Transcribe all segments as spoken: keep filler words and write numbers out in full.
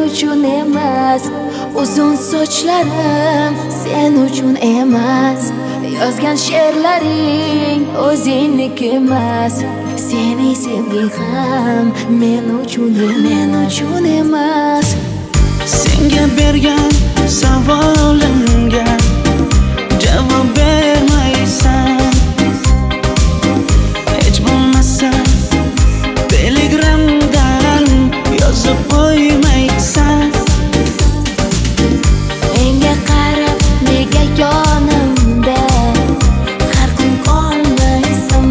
uchun emas. Uzun sochlarim sen uchun emas. Yozgan she'rlaring o'zingniki emas. Seni sevging ham men uchun men uchun emas. Senga bergan savolimga javob bermaysan. Hech bo'lmasa telegramdan yozib qo'ymaysan. Menga qarab nega yonimda har kun qolmaysan.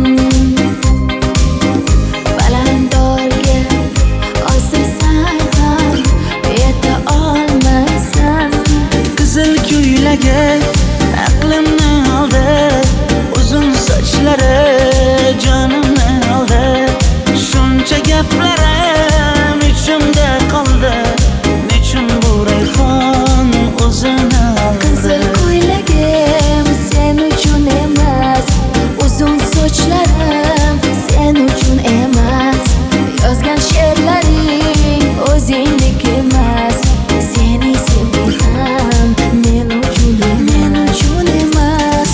Balandorga osilsang ham yeta olmaysan. Qizil ko'ylagi aqlimni oldi, uzun sochlari jonimni oldi. Shuncha gaplarim ichimda qoldi. Nechun bu rayhon o'zini oldi? Qizil ko'ylagim sen uchun emas. Uzun sochlarim sen uchun emas. Yozgan she'rlaring o'zingniki emas. Seni sevging ham men uchun men uchun emas.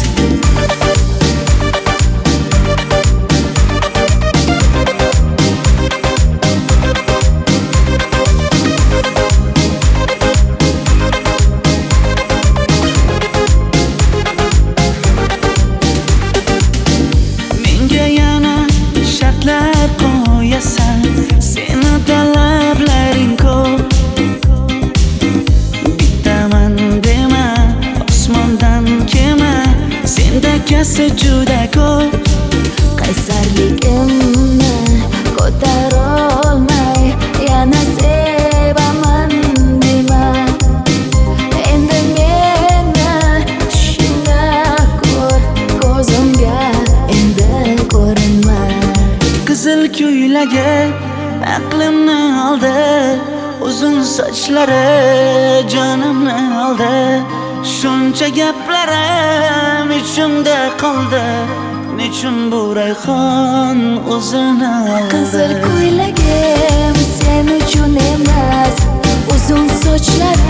Menga yana shartlar qo'yasan. Seni talablaring ko'p. Bittaman dema, osmondan kema. Senda kasi juda ko'p. Qaysarligimni ko'tarolmay yana sevaman dema. Endi meni tushingda ko'r, ko'zimga endi ko'rinma. Qizil ko'ylagi aqlimni oldi, uzun sochlari jonimni oldi. Shuncha gaplarim ichimda qoldi. Nechun bu rayhon o'zini oldi? Qizil ko'ylagim sen uchun emas. Uzun sochlarim